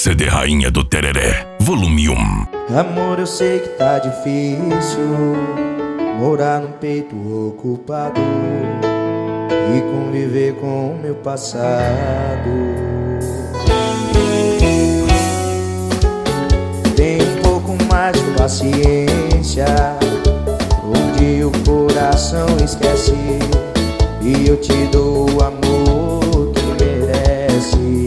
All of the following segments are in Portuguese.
CD Rainha do Tereré, volume 1. Amor, eu sei que tá difícil morar num peito ocupado e conviver com o meu passado. Tem um pouco mais de paciência, onde o coração esquece, e eu te dou o amor que merece.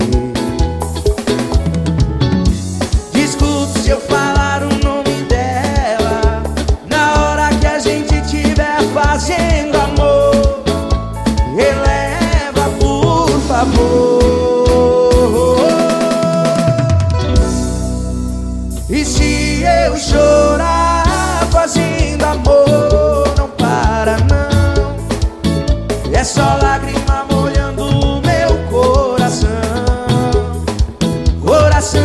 Desculpe se eu falar o nome dela na hora que a gente estiver fazendo amor. Releva, por favor. E se eu chorar fazendo amor, não para não. É só lágrima molhando o meu coração. Coração.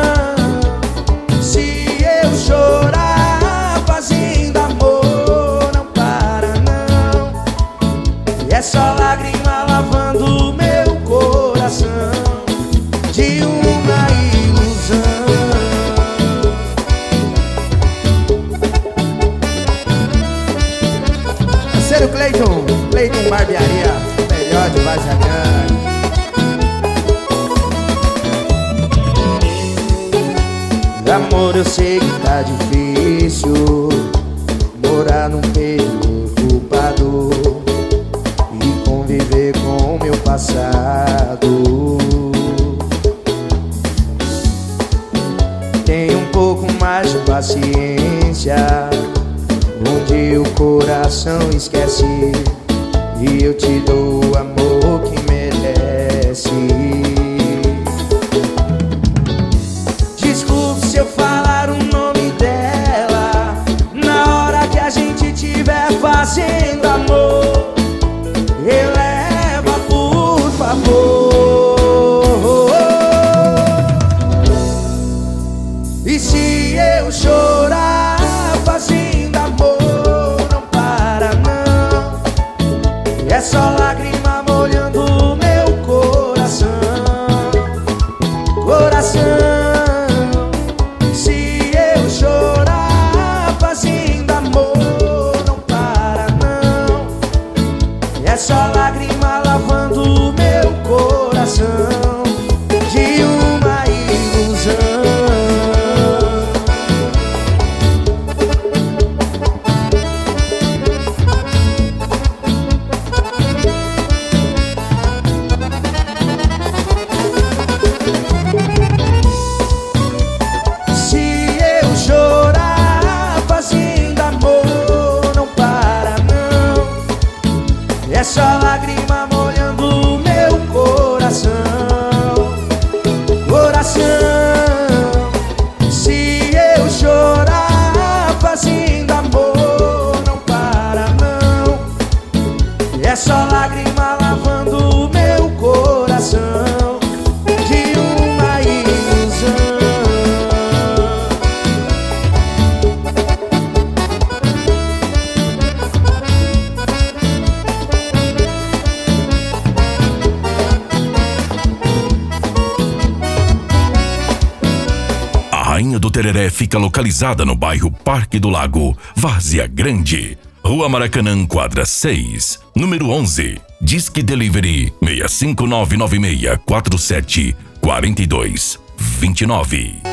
Se eu chorar fazendo amor, não para não. É só lágrima lavando o meu coração de uma ilusão. Parceiro Cleiton Barbearia, melhor de Várzea Grande. Amor, eu sei que tá difícil morar num peito ocupado e conviver com o meu passado. Tem um pouco mais de paciência, onde o coração esquece, e eu te dou o amor que merece. Desculpe se eu falar o nome dela na hora que a gente estiver fazendo amor. Releva, por favor. E se eu chorar fazendo amor, não para não. É só lágrima molhando o meu coração. Coração. Se eu chorar fazendo amor, não para não. É só lágrima lavando o meu coração de uma ilusão. É só lágrima molhando o meu coração. Coração. Se eu chorar fazendo amor, não para não. É só lágrima lavando o meu coração de uma ilusão. A Rainha do Tereré fica localizada no bairro Parque do Lago, Várzea Grande, Rua Maracanã, quadra 6, número 11. Disque Delivery 65996474229.